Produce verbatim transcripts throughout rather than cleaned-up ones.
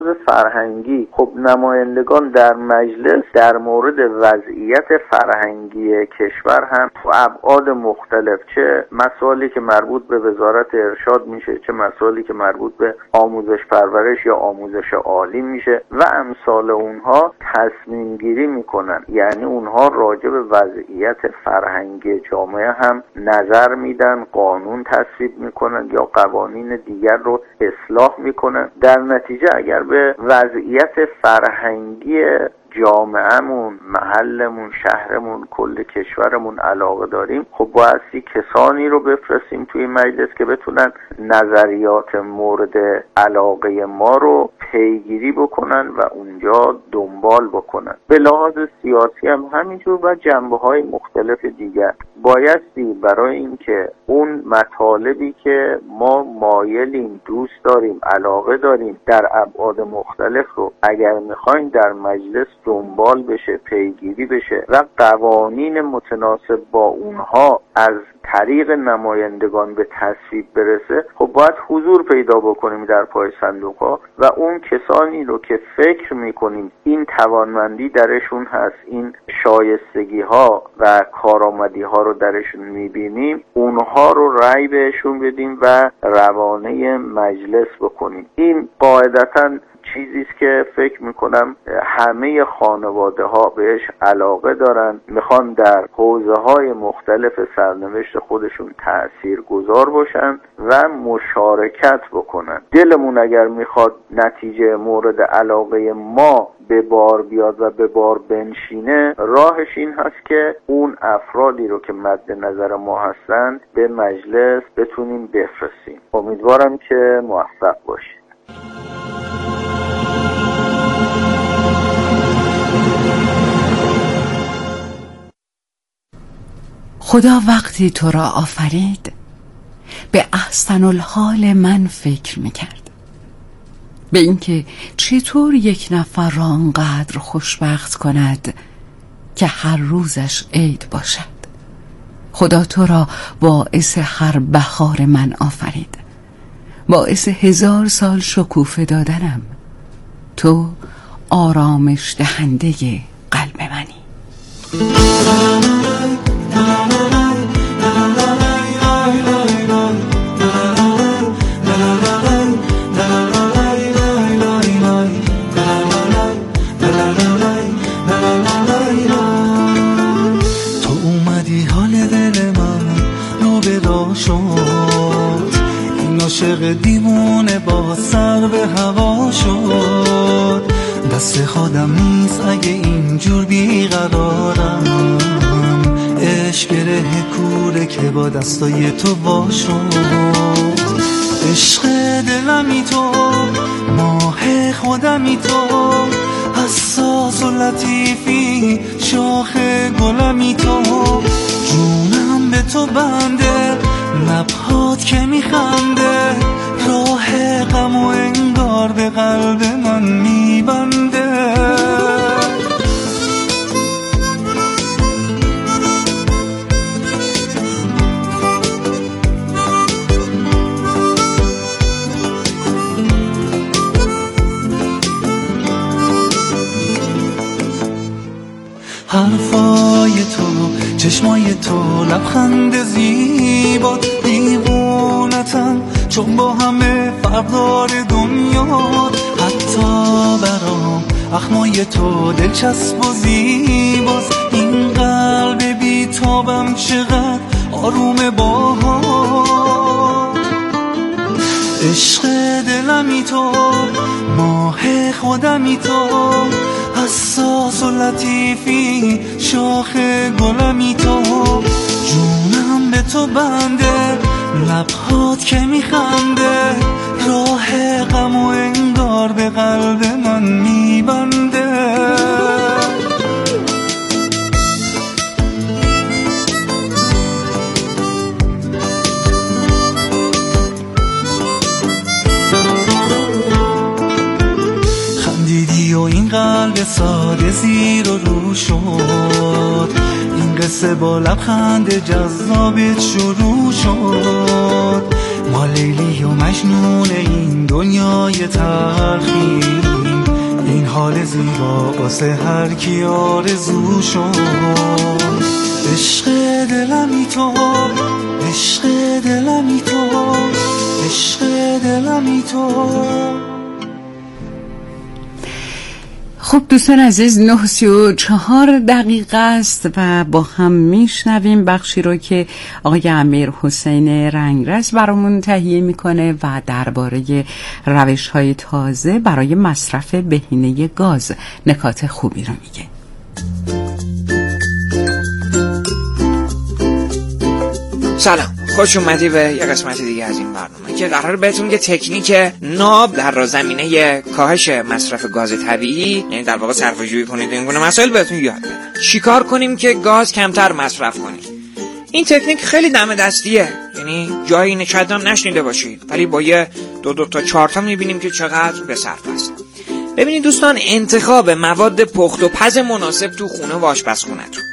فرهنگی، خب نمایندگان در مجلس در مورد وضعیت فرهنگی کشور هم تو ابعاد مختلف، چه مسائلی که مربوط به وزارت ارشاد میشه، چه مسائلی که مربوط به آموزش پرورش یا آموزش عالی میشه و امثال اونها تصمیم گیری میکنن. یعنی اونها راجع به وضعیت فرهنگی جامعه هم نظر میدن، قانون تصویب میکنن یا قوانین دیگر رو اصلاح میکنن. در نتیجه اگر به وضعیت فرهنگی جامعهمون، محلمون، شهرمون، کل کشورمون علاقه داریم، خب بایستی کسانی رو بفرستیم توی مجلس که بتونن نظریات مورد علاقه ما رو پیگیری بکنن و اونجا دنبال بکنن. به لحاظ سیاسی هم همینجور و جنبه‌های مختلف دیگر بایستی برای اینکه اون مطالبی که ما مایلیم، دوست داریم، علاقه داریم در ابعاد مختلف رو اگر میخوایم در مجلس دنبال بشه، پیگیری بشه و قوانین متناسب با اونها از طریق نمایندگان به تصویب برسه، خب باید حضور پیدا بکنیم در پای صندوق ها و اون کسانی رو که فکر میکنیم این توانمندی درشون هست، این شایستگی ها و کارآمدی ها رو درشون میبینیم، اونها رو رأی بهشون بدیم و روانه مجلس بکنیم. این قاعدتاً چیزی است که فکر میکنم همه خانواده ها بهش علاقه دارن، میخوان در حوزه های مختلف سرنوشت خودشون تأثیر گذار باشن و مشارکت بکنن. دلمون اگر میخواد نتیجه مورد علاقه ما به بار بیاد و به بار بنشینه، راهش این هست که اون افرادی رو که مد نظر ما هستند به مجلس بتونیم بفرستیم. امیدوارم که موفق باشید. خدا وقتی تو را آفرید به احسن الحال من فکر میکرد، به اینکه چطور یک نفر را آنقدر خوشبخت کند که هر روزش عید باشد. خدا تو را باعث هر بهار من آفرید، باعث هزار سال شکوفه دادنم. تو آرامش دهنده قلب منی. عاشق دیوونه با سر به هوا شد، دست خودم نیست اگه اینجور بیقرارم، عشق گره کوره که با دستای تو وا شد. عشق دلمی تو، ماه خودمی تو، حساس و لطیفی شاخ گلمی تو، جونم به تو بنده، لبهات که میخنده، راه غم و انگار به قلب من میبنده. حرفای تو، چشمای تو، لبخند زیبات، دیوونتم چون با همه فرقدار دنیا. حتی برام اخمای تو دلچسب و زیباست، این قلب بیتابم چقدر آروم باها. عشق دلمی تو، ماه خودمی تو، حساس و لطیفی شاخ گلمی تو، جونم به تو بنده، لبهات که میخنده، راه غم و انگار به قلب من میبنده. خندیدی و این قلب ساده زیر و رو شد، این قصه با لبخند جذابت شروع شد. ما لیلی و مجنون این دنیای تلخیم، این حال زیبا واسه هر کی آرزو شد. عشق دلمی تو، عشق دلمی تو، عشق دلمی تو. خب دوستان عزیز، نه سی و چهار دقیقه است و با هم میشنویم بخشی رو که آقای امیر حسین رنگرز برامون تهیه میکنه و درباره روش‌های تازه برای مصرف بهینه گاز نکات خوبی رو میگه. سلام، خوش اومدی به یه قسمت دیگه از این برنامه که قرار بهتون یه تکنیک ناب در زمینه کاهش مصرف گاز طبیعی، یعنی در واقع صرفه‌جویی کنید این گونه مسائل بهتون یاد بدم. چیکار کنیم که گاز کمتر مصرف کنیم؟ این تکنیک خیلی دم دستیه، یعنی جایی نشدم نشنیده باشید، ولی با یه دو دو تا چهار تا میبینیم که چقدر به صرف است. ببینید دوستان، انتخاب مواد پخت و پز مناسب تو خونه و آشپزخونه‌تون،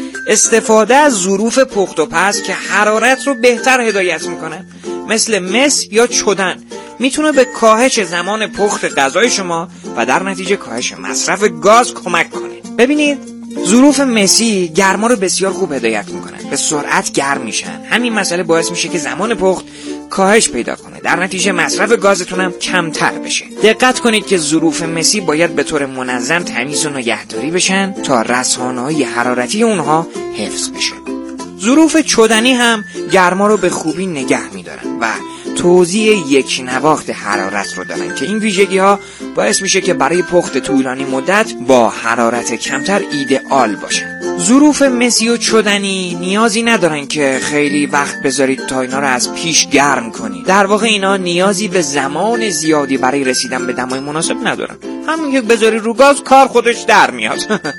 استفاده از ظروف پخت و پز که حرارت رو بهتر هدایت میکنن مثل مس یا چدن، میتونه به کاهش زمان پخت غذای شما و در نتیجه کاهش مصرف گاز کمک کنه. ببینید، ظروف مسی گرما رو بسیار خوب هدایت میکنن، به سرعت گرم میشن. همین مسئله باعث میشه که زمان پخت کاهش پیدا کنه، در نتیجه مصرف گازتون هم کمتر بشه. دقت کنید که ظروف مسی باید به طور منظم تمیز و نگهداری بشن تا رسانه‌های حرارتی اونها حفظ بشه. ظروف چدنی هم گرما رو به خوبی نگه میدارن و توزیع یک نواخت حرارت رو دارن که این ویژگی ها باعث میشه که برای پخت طولانی مدت با حرارت کمتر ایدئال باشن. ظروف مسی و چدنی نیازی ندارن که خیلی وقت بذارید تا اینا رو از پیش گرم کنید. در واقع اینا نیازی به زمان زیادی برای رسیدن به دمای مناسب ندارن. همین که بذاری رو گاز کار خودش در میاد.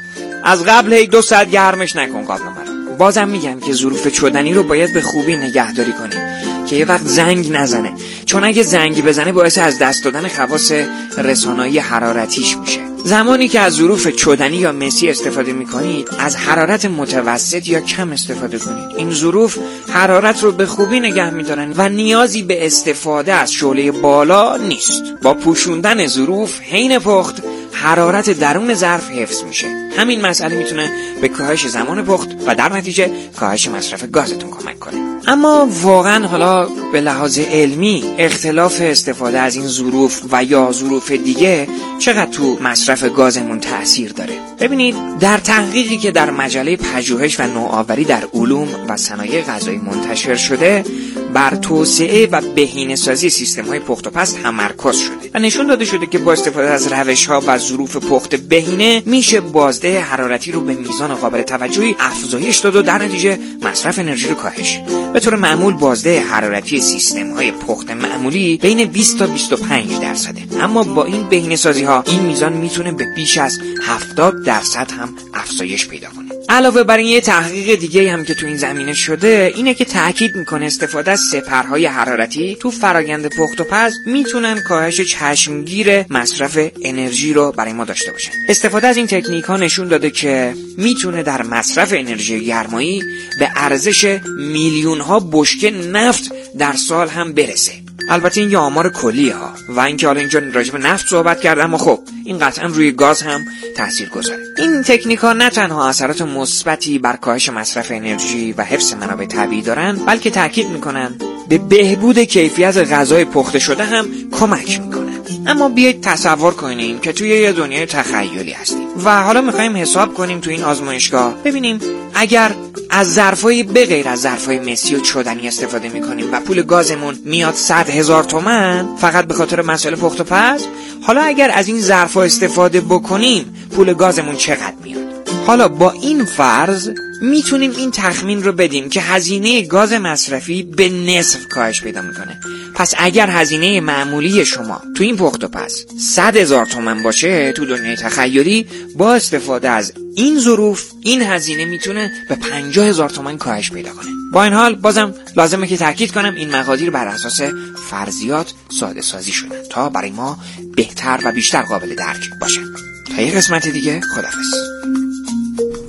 از قبل هی دو ساعت گرمش نکن قابل مرا. بازم میگم که ظروف چدنی رو باید به خوبی نگهداری کنید که یه وقت زنگ نزنه، چون اگه زنگ بزنه باعث از دست دادن خواص رسانه‌ای حرارتیش میشه. زمانی که از ظروف چدنی یا مسی استفاده میکنید، از حرارت متوسط یا کم استفاده کنید. این ظروف حرارت رو به خوبی نگه میدارن و نیازی به استفاده از شعله بالا نیست. با پوشوندن ظروف حین پخت حرارت درون ظرف حفظ میشه. همین مسئله میتونه به کاهش زمان پخت و در نتیجه کاهش مصرف گازتون کمک کنه. اما واقعا حالا به لحاظ علمی اختلاف استفاده از این ظروف و یا ظروف دیگه چقدر تو مصرف گازمون تأثیر داره؟ ببینید، در تحقیقی که در مجله پژوهش و نوآوری در علوم و صنایع غذایی منتشر شده، بر توسعه و بهینه‌سازی سیستم‌های پخت و پز تمرکز شده و نشون داده شده که با استفاده از روش‌ها و ظروف پخت بهینه میشه بازده حرارتی رو به میزان قابل توجهی افزایش داد و در نتیجه مصرف انرژی رو کاهش. به طور معمول بازده حرارتی سیستم‌های پخت معمولی بین بیست تا بیست و پنج درصده، اما با این بهینه‌سازی‌ها این میزان میتونه به بیش از هفتاد درصد هم افزایش پیدا کنه. علاوه بر این، یه تحقیق دیگه هم که تو این زمینه شده اینه که تاکید میکنه استفاده از سپرهای حرارتی تو فرآیند پخت و پز میتونن کاهش چشمگیر مصرف انرژی رو برای ما داشته باشن. استفاده از این تکنیک ها نشون داده که میتونه در مصرف انرژی گرمایی به ارزش میلیون ها بشکه نفت در سال هم برسه. البته این یه آمار کلیه ها و اینکه حالا اینجا راجع به نفت صحبت کردم، اما خب این قطعا روی گاز هم تأثیر گذاره. این تکنیک ها نه تنها اثرات مثبتی بر کاهش مصرف انرژی و حفظ منابع طبیعی دارن، بلکه تاکید میکنن به بهبود کیفیت غذای پخته شده هم کمک میکنن. اما بیایید تصور کنیم که توی یه دنیای تخیلی هستیم و حالا میخوایم حساب کنیم تو این آزمایشگاه، ببینیم اگر از ظرفای به غیر از ظرفای مسی و چدنی استفاده میکنیم و پول گازمون میاد صد هزار تومن فقط به خاطر مسائل پخت و پز، حالا اگر از این ظرفا استفاده بکنیم پول گازمون چقدر میاد؟ حالا با این فرض میتونیم این تخمین رو بدیم که هزینه گاز مصرفی به نصف کاهش پیدا میکنه. پس اگر هزینه معمولی شما تو این پخت و پز صد هزار تومن باشه، تو دنیای تخیلی با استفاده از این ظروف این هزینه میتونه به پنجاه هزار تومن کاهش پیدا کنه. با این حال بازم لازمه که تاکید کنم این مقادیر بر اساس فرضیات ساده سازی شدن تا برای ما بهتر و بیشتر قابل درک باشن. تا یه قسمت دیگه، خداحافظ.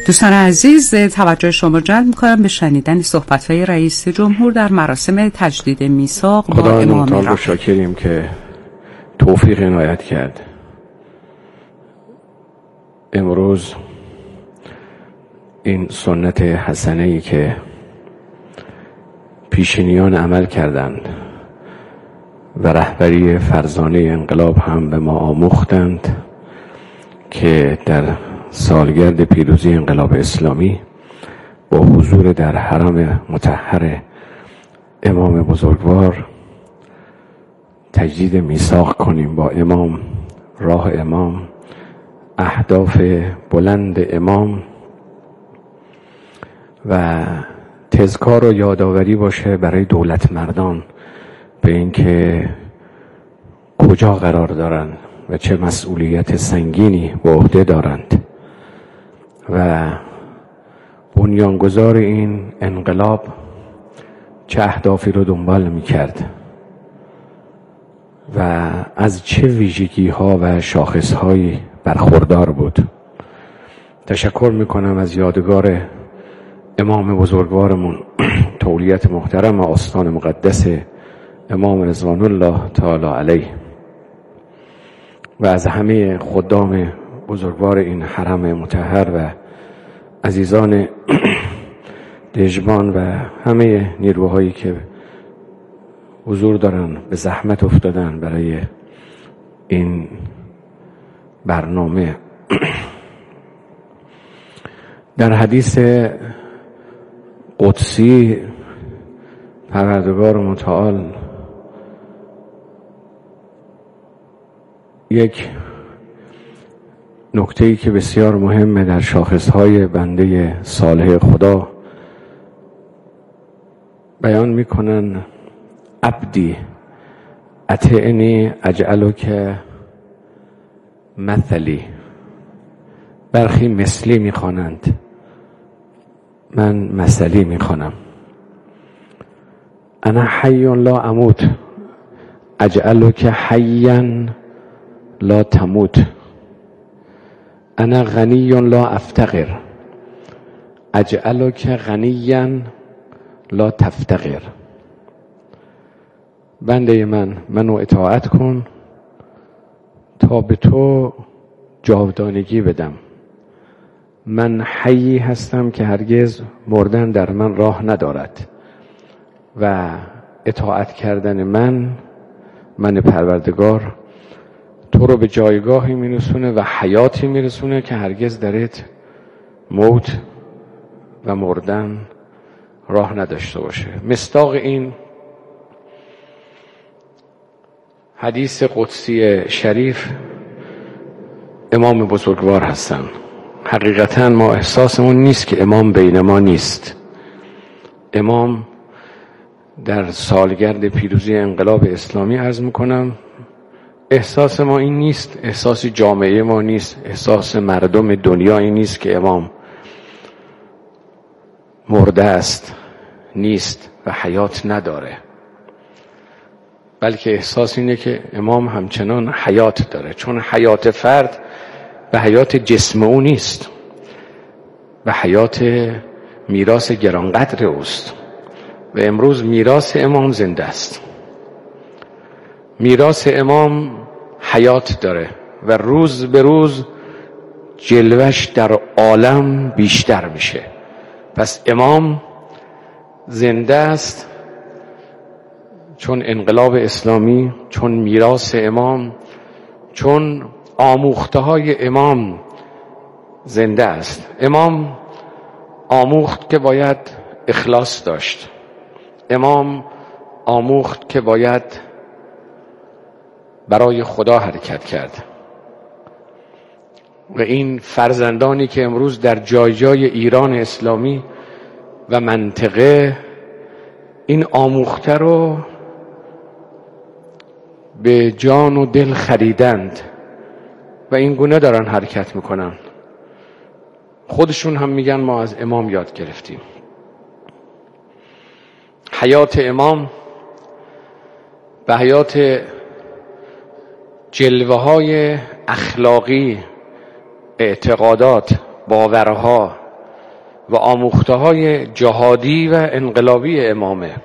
دوستان عزیز، توجه شما جلب می‌کنم به شنیدن صحبت‌های رئیس جمهور در مراسم تجدید میثاق با امام خدا رو شاکریم که توفیق عنایت کرد. امروز این سنت حسنه‌ای که پیشینیان عمل کردند و رهبری فرزانه انقلاب هم به ما آموختند که در سالگرد پیروزی انقلاب اسلامی با حضور در حرم مطهر امام بزرگوار تجدید میثاق کنیم با امام، راه امام، اهداف بلند امام و تذکار و یادآوری باشه برای دولت مردان به اینکه کجا قرار دارند و چه مسئولیت سنگینی به عهده دارند و بنیانگذار این انقلاب چه اهدافی رو دنبال می‌کرد و از چه ویژگی ها و شاخص هایی برخوردار بود. تشکر میکنم از یادگار امام بزرگوارمون تولیت محترم و آستان مقدس امام رضوان الله تعالی علیه و از همه خدام بزرگوار این حرم مطهر و عزیزان دژبان و همه نیروهایی که حضور دارن به زحمت افتادن برای این برنامه. در حدیث قدسی پروردگار متعال یک نکته‌ای که بسیار مهمه در شاخصهای بنده صالح خدا بیان میکنن: عبدی اطعنی اجعلک مثلی. برخی مثلی میخوانند، من مثلی میخوانم. انا حی لا اموت اجعلک حیا لا تموت. انا غنی لا افتقر اجعلک غنیا لا تفتقر. بنده من منو اطاعت کن تا به تو جاودانگی بدم. من حیی هستم که هرگز مردن در من راه ندارد و اطاعت کردن من من پروردگار تو رو به جایگاهی میرسونه و حیاتی میرسونه که هرگز درت موت و مردن راه نداشته باشه. مصداق این حدیث قدسی شریف امام بزرگوار هستن. حقیقتا ما احساسمون نیست که امام بین ما نیست. امام در سالگرد پیروزی انقلاب اسلامی عرض میکنم احساس ما این نیست، احساس جامعه ما نیست، احساس مردم دنیا این نیست که امام مرده است، نیست و حیات نداره، بلکه احساس اینه که امام همچنان حیات داره، چون حیات فرد و حیات جسم او نیست و حیات میراث گرانقدر اوست و امروز میراث امام زنده است. میراث امام حیات داره و روز به روز جلوش در عالم بیشتر میشه. پس امام زنده است چون انقلاب اسلامی، چون میراث امام، چون آموخته های امام زنده است. امام آموخت که باید اخلاص داشت. امام آموخت که باید برای خدا حرکت کرد و این فرزندانی که امروز در جای جای ایران اسلامی و منطقه این آموخته رو به جان و دل خریدند و این گونه دارن حرکت میکنن. خودشون هم میگن ما از امام یاد گرفتیم. حیات امام و حیات جلوه های اخلاقی، اعتقادات، باورها، و آموخته های جهادی و انقلابی امامه،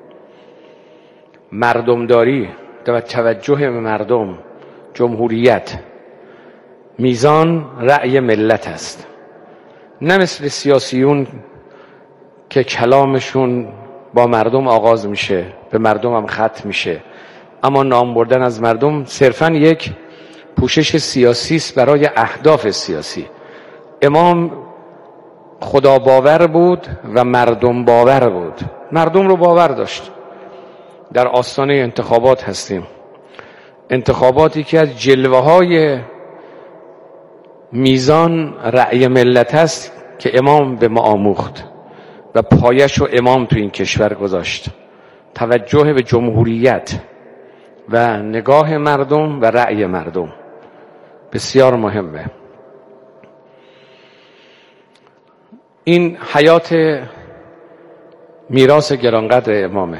مردمداری و توجه به مردم، جمهوریت، میزان رأی ملت است. نه مثل سیاسیون که کلامشون با مردم آغاز میشه، به مردم هم ختم میشه، اما نام بردن از مردم صرفاً یک پوشش سیاسی است برای اهداف سیاسی. امام خدا باور بود و مردم باور بود، مردم رو باور داشت. در آستانه انتخابات هستیم، انتخاباتی که از جلوه های میزان رأی ملت است که امام به ما آموخت و پایش رو امام تو این کشور گذاشت. توجه به جمهوریت و نگاه مردم و رأی مردم بسیار مهمه. این حیات میراث گرانقدر امامه.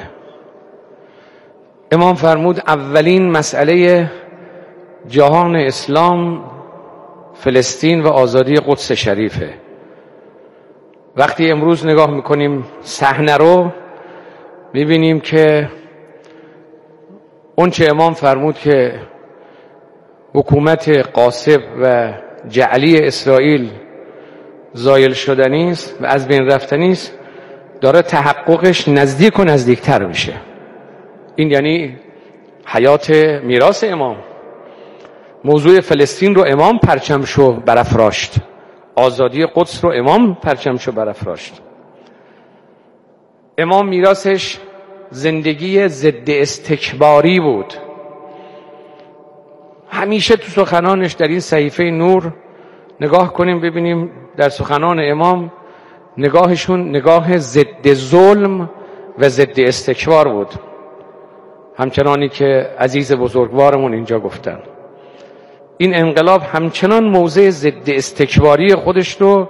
امام فرمود اولین مسئله جهان اسلام فلسطین و آزادی قدس شریفه. وقتی امروز نگاه میکنیم صحنه رو، میبینیم که اون چه امام فرمود که حکومت غاصب و جعلی اسرائیل زایل شدنی است و از بین رفتنی است، داره تحققش نزدیک و نزدیکتر میشه. این یعنی حیات میراث امام. موضوع فلسطین رو امام پرچمشو برافراشت، آزادی قدس رو امام پرچمشو برافراشت. امام میراثش زندگی ضد استکباری بود. همیشه تو سخنانش در این صحیفه نور نگاه کنیم ببینیم در سخنان امام نگاهشون نگاه ضد ظلم و ضد استکبار بود، همچنانی که عزیز بزرگوارمون اینجا گفتن. این انقلاب همچنان موضع ضد استکباری خودش رو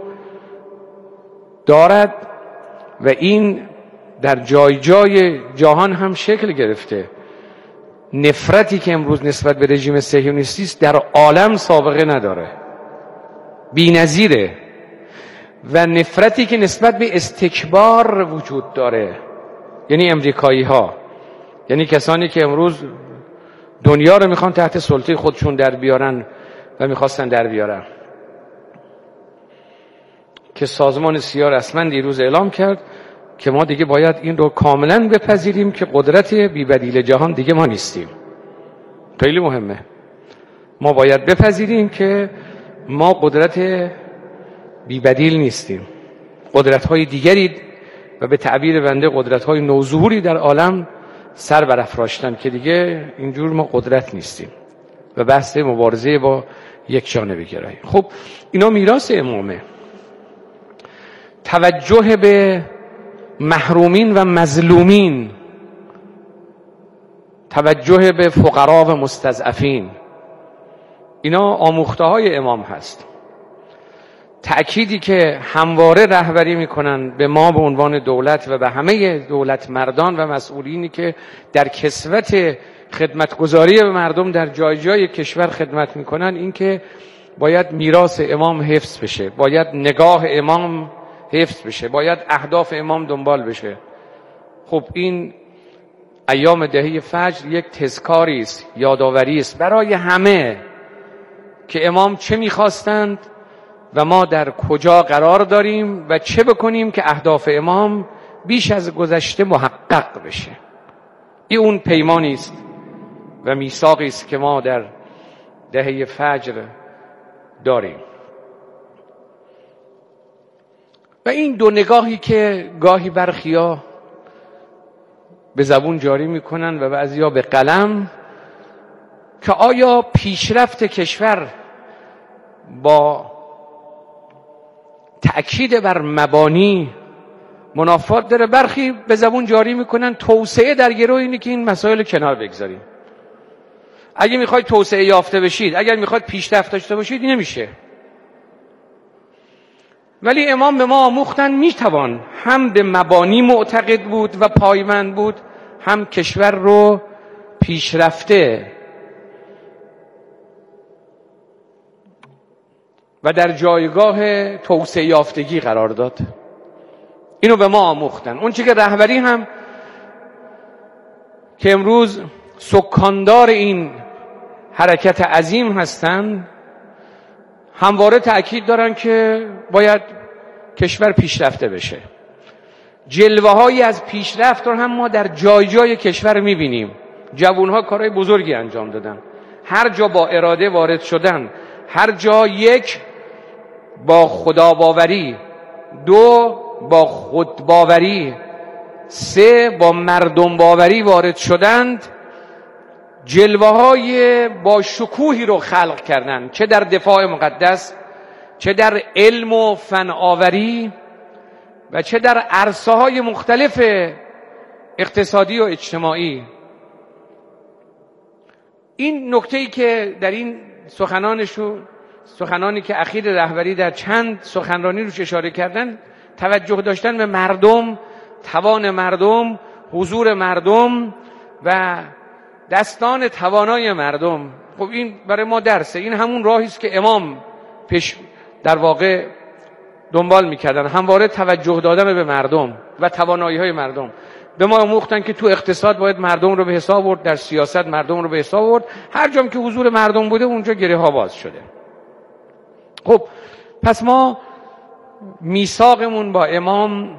دارد و این در جای جای جهان هم شکل گرفته. نفرتی که امروز نسبت به رژیم صهیونیستی است در عالم سابقه نداره، بی‌نظیره. و نفرتی که نسبت به استکبار وجود داره، یعنی امریکایی ها، یعنی کسانی که امروز دنیا رو میخوان تحت سلطه خودشون در بیارن و میخواستن در بیارن، که سازمان سیا رسما دیروز اعلام کرد که ما دیگه باید این رو کاملا بپذیریم که قدرت بی‌بدیل جهان دیگه ما نیستیم. خیلی مهمه. ما باید بپذیریم که ما قدرت بی‌بدیل نیستیم. قدرت‌های دیگری و به تعبیر بنده قدرت‌های نوظهوری در عالم سر برافراشتن که دیگه اینجور ما قدرت نیستیم و بحث مبارزه با یک جانبه گرایی. خب اینا میراث امامه. توجه به محرومین و مظلومین، توجه به فقرا و مستضعفین، اینا آموخته های امام هست. تأکیدی که همواره رهبری میکنن به ما به عنوان دولت و به همه دولت مردان و مسئولینی که در کسوت خدمتگزاری به مردم در جای جای کشور خدمت میکنن، این که باید میراث امام حفظ بشه، باید نگاه امام حفظ بشه، باید اهداف امام دنبال بشه. خب این ایام دهه فجر یک تذکاری است، یادآوری است برای همه که امام چه میخواستند و ما در کجا قرار داریم و چه بکنیم که اهداف امام بیش از گذشته محقق بشه. این اون پیمانی است و میثاقی است که ما در دهه فجر داریم. و این دو نگاهی که گاهی برخیا به زبون جاری میکنن و بعضیا به قلم، که آیا پیشرفت کشور با تأکید بر مبانی منافات داره؟ برخی به زبون جاری میکنن توسعه در گروه اینه که این مسائل کنار بگذاریم. اگه میخواید توسعه یافته بشید، اگر میخواید پیشرفت داشته باشید، این نمیشه. ولی امام به ما آموختن میتوان هم به مبانی معتقد بود و پایمند بود، هم کشور رو پیشرفته و در جایگاه توسعه یافتگی قرار داد. اینو به ما آموختن. اون چی که رهبری هم که امروز سکاندار این حرکت عظیم هستن همواره تأکید دارن که باید کشور پیشرفته بشه. جلوه هایی از پیشرفت رو هم ما در جای جای کشور میبینیم. جوانها کارهای بزرگی انجام دادن، هر جا با اراده وارد شدن، هر جا یک با خدا باوری، دو با خود باوری، سه با مردم باوری وارد شدند، جلوه های با شکوهی رو خلق کردند، چه در دفاع مقدس، چه در علم و فناوری و چه در عرصه های مختلف اقتصادی و اجتماعی. این نکته‌ای که در این سخنانشون سخنانی که اخیر رهبری در چند سخنرانی روش اشاره کردن، توجه داشتن به مردم، توان مردم، حضور مردم و دستان توانای مردم. خب این برای ما درسه. این همون راهی است که امام پیش در واقع دنبال میکردن، همواره توجه دادن به مردم و توانایی های مردم. به ما آموختن که تو اقتصاد باید مردم رو به حساب برد، در سیاست مردم رو به حساب برد. هر جام که حضور مردم بوده اونجا گره ها باز شده. خب پس ما میثاقمون با امام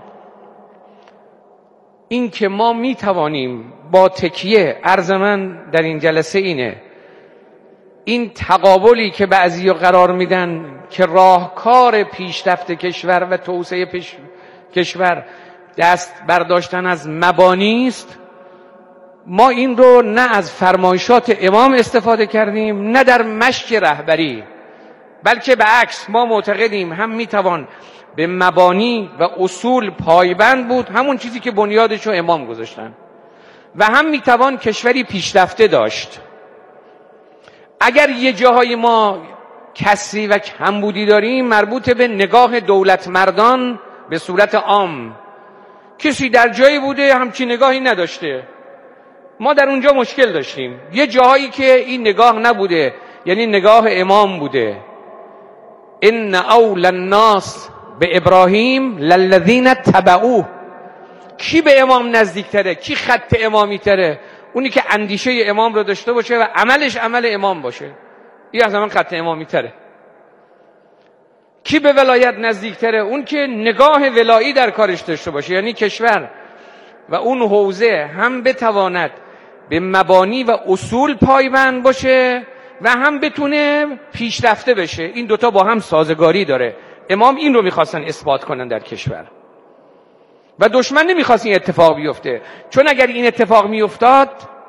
این که ما میتوانیم با تکیه، عرض من در این جلسه اینه، این تقابلی که بعضی قرار میدن که راهکار پیشرفت کشور و توسعه پیش کشور دست برداشتن از مبانی است، ما این رو نه از فرمایشات امام استفاده کردیم نه در مشک رهبری، بلکه به عکس ما معتقدیم هم میتوان به مبانی و اصول پایبند بود، همون چیزی که بنیادش رو امام گذاشتن، و هم میتوان کشوری پیشرفته داشت. اگر یه جاهای ما کسری و کمبودی داریم مربوط به نگاه دولت مردان به صورت عام، کسی در جایی بوده همچین نگاهی نداشته، ما در اونجا مشکل داشتیم. یه جاهایی که این نگاه نبوده، یعنی نگاه امام بوده، ان اول الناس به ابراهیم للذین تبعوه. کی به امام نزدیکتره؟ کی خط امامی تره؟ اونی که اندیشه امام رو داشته باشه و عملش عمل امام باشه، این از همون خط امامی تره. کی به ولایت نزدیکتره؟ اون که نگاه ولایی در کارش داشته باشه، یعنی کشور و اون حوزه هم بتواند به مبانی و اصول پایبند باشه و هم بتونه پیشرفته بشه. این دوتا با هم سازگاری داره. امام این رو میخواستن اثبات کنن در کشور و دشمن نمیخواست این اتفاق بیفته، چون اگر این اتفاق میافتاد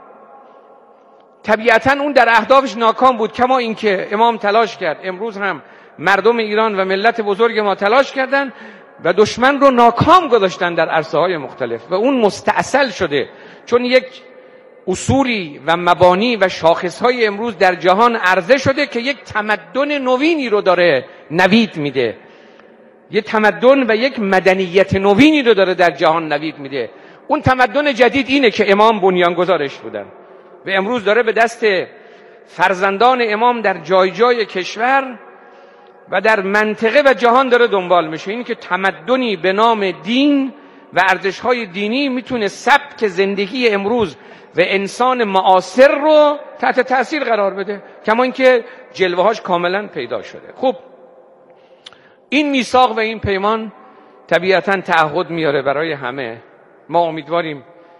طبیعتا اون در اهدافش ناکام بود، کما اینکه امام تلاش کرد. امروز هم مردم ایران و ملت بزرگ ما تلاش کردن و دشمن رو ناکام گذاشتن در عرصه های مختلف و اون مستعصل شده، چون یک اصولی و مبانی و شاخصهای امروز در جهان عرضه شده که یک تمدن نوینی رو داره نوید میده، یک تمدن و یک مدنیت نوینی رو داره در جهان نوید میده. اون تمدن جدید اینه که امام بنیانگذارش بودن و امروز داره به دست فرزندان امام در جای جای کشور و در منطقه و جهان داره دنبال میشه. این که تمدنی به نام دین و ارزش‌های دینی میتونه سبک زندگی امروز و انسان معاصر رو تحت تأثیر قرار بده، کما اینکه جلوه‌هاش کاملا پیدا شده. خب این میثاق و این پیمان طبیعتاً تعهد میاره برای همه. ما امیدواریم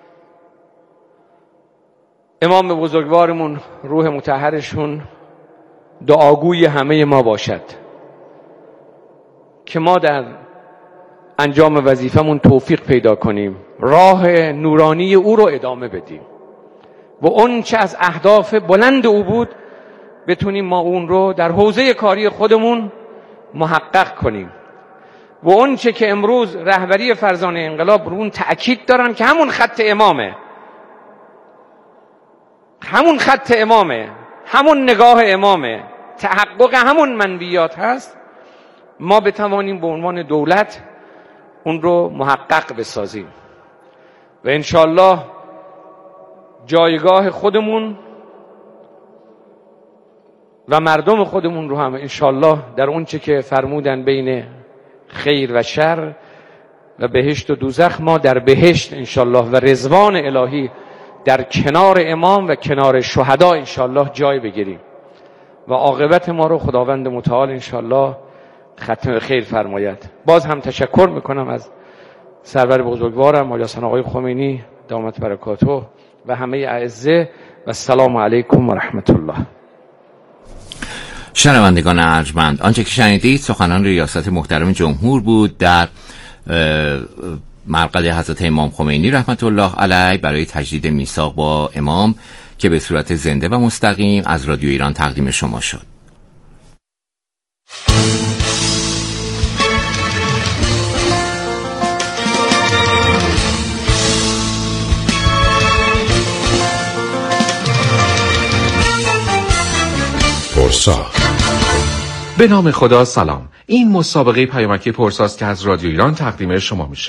امام بزرگوارمون روح مطهرشون دعاگوی همه ما باشد که ما در انجام وظیفمون توفیق پیدا کنیم، راه نورانی او رو ادامه بدیم و اون چه از اهداف بلند او بود بتونیم ما اون رو در حوزه کاری خودمون محقق کنیم و اون چه که امروز رهبری فرزانه انقلاب رو اون تأکید دارن که همون خط امامه، همون خط امامه، همون نگاه امامه، تحقق همون منویات هست، ما بتوانیم به عنوان دولت اون رو محقق بسازیم و انشالله جایگاه خودمون و مردم خودمون رو هم انشالله در اون چه که فرمودن بین خیر و شر و بهشت و دوزخ ما در بهشت انشالله و رضوان الهی در کنار امام و کنار شهدا انشالله جای بگیریم و عاقبت ما رو خداوند متعال انشالله ختم خیر فرماید. باز هم تشکر میکنم از سرور بزرگوارم مولا حسن آقای خمینی دامت برکاته و همه اعزه و السلام علیکم و رحمت الله. شنوندگان ارجمند، آنچه که شنیدید سخنان ریاست محترم جمهور بود در مرقد حضرت امام خمینی رحمت الله علیه برای تجدید میثاق با امام که به صورت زنده و مستقیم از رادیو ایران تقدیم شما شد. پرسا. به نام خدا سلام. این مسابقه پیامکی پرساست که از رادیو ایران تقدیم شما میشه.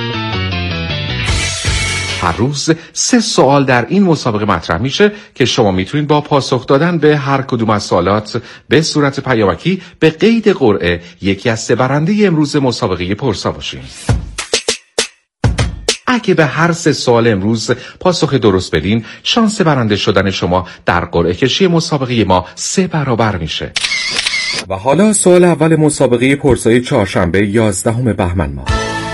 هر روز سه سوال در این مسابقه مطرح میشه که شما میتونید با پاسخ دادن به هر کدوم از سوالات به صورت پیامکی به قید قرعه یکی از سه برنده امروز مسابقه پرسا باشین. اگه به هر سه سوال امروز پاسخ درست بدین، شانس برنده شدن شما در قرعه کشی مسابقه ما سه برابر میشه. و حالا سوال اول مسابقه پرسای چهارشنبه یازدهم بهمن ماه.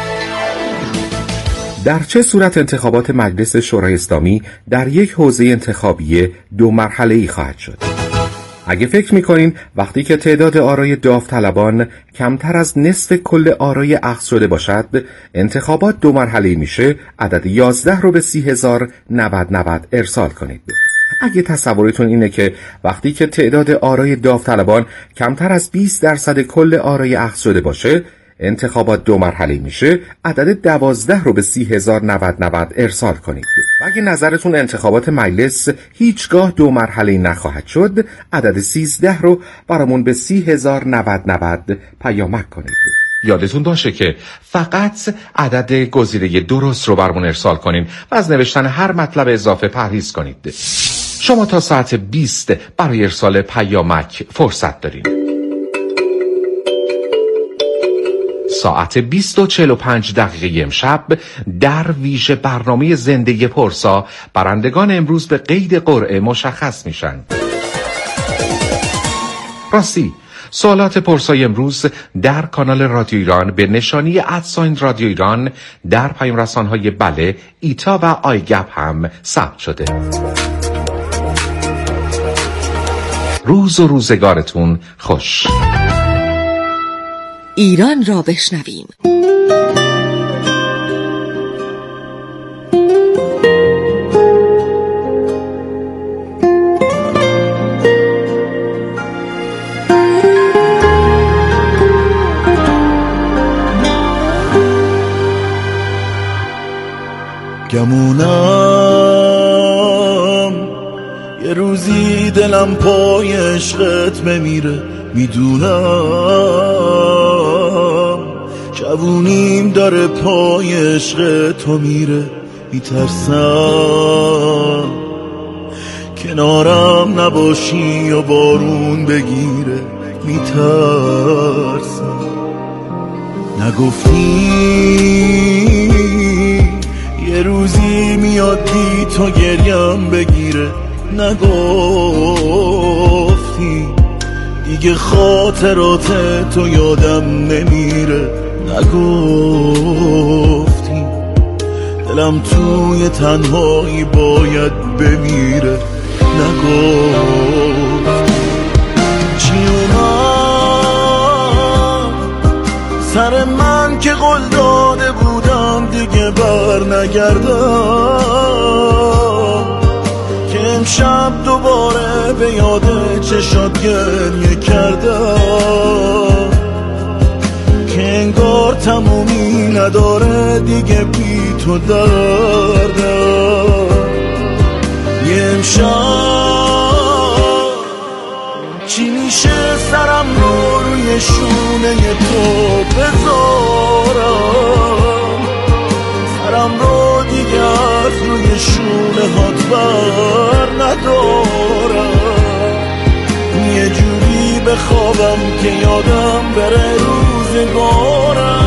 در چه صورت انتخابات مجلس شورای اسلامی در یک حوزه انتخابی دو مرحله‌ای خواهد شد؟ اگه فکر میکنین وقتی که تعداد آرای داوطلبان کمتر از نصف کل آرای اخذ شده باشد انتخابات دو مرحله‌ای میشه، عدد یازده رو به سی هزار نود نود ارسال کنید. اگه تصورتون اینه که وقتی که تعداد آرای داوطلبان کمتر از بیست درصد کل آرای اخذ شده باشه انتخابات دو مرحله میشه، عدد دوازده رو به سی هزار نود نود ارسال کنید. و اگه نظرتون انتخابات مجلس هیچگاه دو مرحله نخواهد شد، عدد سیزده رو برامون به سی هزار نود نود پیامک کنید. یادتون باشه که فقط عدد گزینه درست رو برامون ارسال کنین و از نوشتن هر مطلب اضافه پرهیز کنید. شما تا ساعت بیست برای ارسال پیامک فرصت دارین. ساعت بیست و چهل و پنج دقیقه امشب در ویژه برنامه زنده پرسا برندگان امروز به قید قرعه مشخص میشن. راستی سوالات پرسای امروز در کانال رادیو ایران به نشانی ادساین رادیو ایران در پیام رسانهای بله، ایتا و آیگپ هم ثبت شده. روز و روزگارتون خوش. ایران را بشنویم. گمونم یه روزی دلم پای عشقت بمیره، میدونم شبونیم داره پای عشق تو میره، میترسم کنارم نباشی و بارون بگیره، میترسم نگفتی یه روزی میاد بی تو گریم بگیره، نگفتی دیگه خاطرات تو یادم نمیره، نگفتی دلم توی تنهایی باید بمیره، نگفتی چی اومد سر من که قول داده بودم دیگه بر نگردم، که امشب دوباره به یاد چشات گریه کردم، که انگار تمومی نداره دیگه بی تو دردم. یه امشب چی میشه سرم رو روی شونه تو بذارم، سرم رو دیگه از روی شونه هات بر ندارم، یه جوری بخوابم که یادم بره روزگارم.